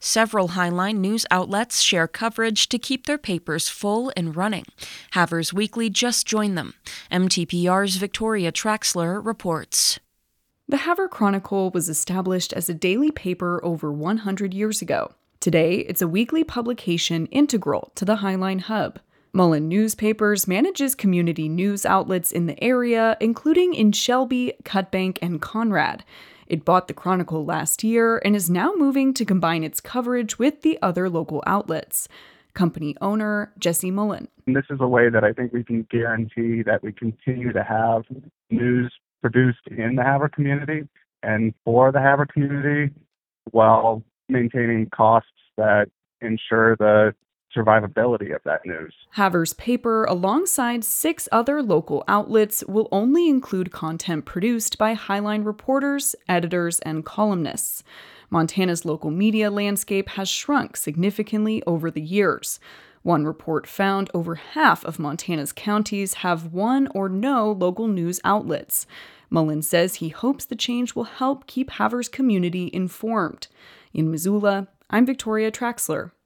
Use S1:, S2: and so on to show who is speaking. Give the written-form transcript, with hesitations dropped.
S1: Several Highline news outlets share coverage to keep their papers full and running. Havers Weekly just joined them. MTPR's Victoria Traxler reports.
S2: The Havre Chronicle was established as a daily paper over 100 years ago. Today, it's a weekly publication integral to the Highline Hub. Mullen Newspapers manages community news outlets in the area, including in Shelby, Cutbank, and Conrad. It bought the Chronicle last year and is now moving to combine its coverage with the other local outlets. Company owner Jesse Mullen.
S3: This is a way that I think we can guarantee that we continue to have news produced in the Havre community and for the Havre community while maintaining costs that ensure the survivability of that news.
S2: Havre's paper, alongside 6 other local outlets, will only include content produced by Highline reporters, editors, and columnists. Montana's local media landscape has shrunk significantly over the years. One report found over half of Montana's counties have one or no local news outlets. Mullen says he hopes the change will help keep Havre's community informed. In Missoula, I'm Victoria Traxler.